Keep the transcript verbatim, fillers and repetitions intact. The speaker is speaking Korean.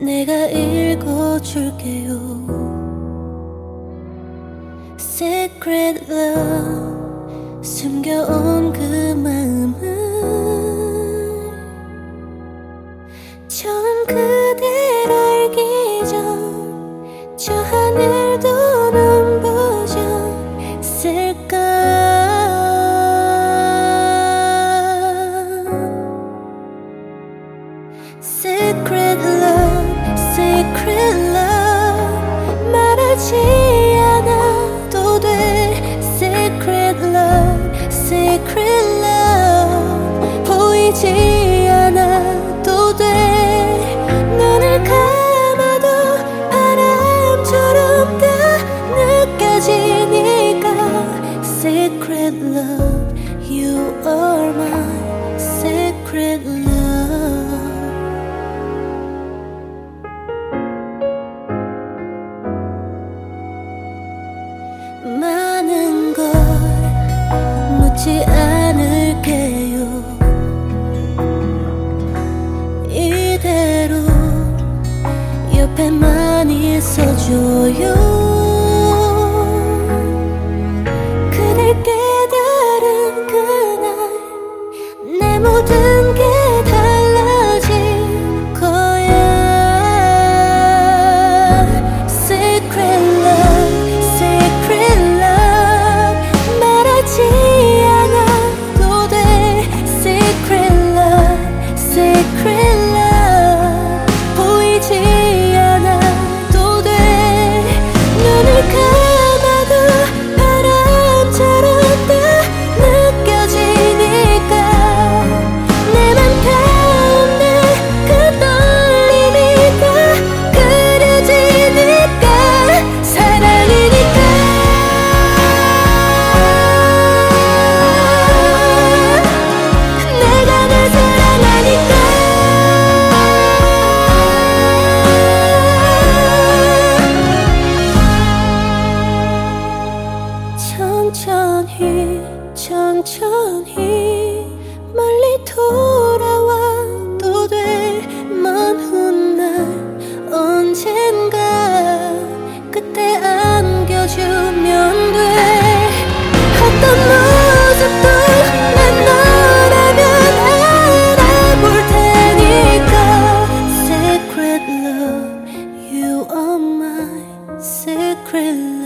내가 읽어줄게요. Secret love, 숨겨온 그 마음을 처음 그댈 알기 전 저 하늘도 눈부셨을까. Secret love, secret love, 말하지 않아도 돼. Secret love, secret love, 보이지 않아도 돼. 눈을 감아도 바람처럼 다 느껴지니까. Secret love, you are my secret love. 많은 걸 묻지 않을게요. 이대로 옆에만 있어줘요. 그댈 깨달은 그날 내 모든 게 달라질 거야. Secret love, secret love, 말하지 않아도 돼. Secret love, secret love, 보이지 않아도 돼. 눈을 감아도 바람처럼 다 느껴지니까. 내 맘 가운데 그 떨림이 다 그려지니까. 사랑이니까. 내가 널 사랑하니까. 천천히 천천히 멀리 돌아와도 돼. 먼 훗날 언젠가 그때 안겨주면 돼. 어떤 모습도 난 너라면 알아볼 테니까. Secret love, you are my secret love.